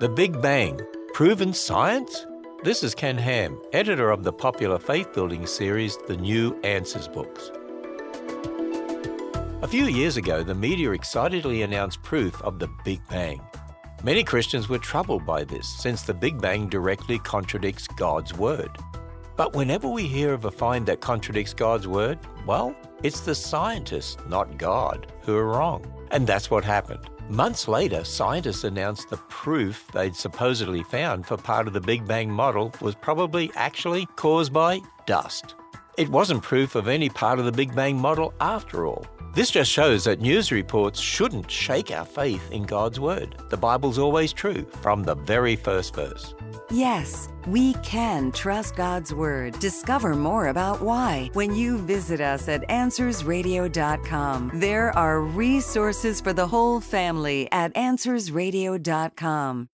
The Big Bang, proven science? This is Ken Ham, editor of the popular faith-building series, The New Answers books. A few years ago, the media excitedly announced proof of the Big Bang. Many Christians were troubled by this, since the Big Bang directly contradicts God's Word. But whenever we hear of a find that contradicts God's Word, well, it's the scientists, not God, who are wrong. And that's what happened. Months later, scientists announced the proof they'd supposedly found for part of the Big Bang model was probably actually caused by dust. It wasn't proof of any part of the Big Bang model after all. This just shows that news reports shouldn't shake our faith in God's Word. The Bible's always true from the very first verse. Yes, we can trust God's Word. Discover more about why when you visit us at AnswersRadio.com. There are resources for the whole family at AnswersRadio.com.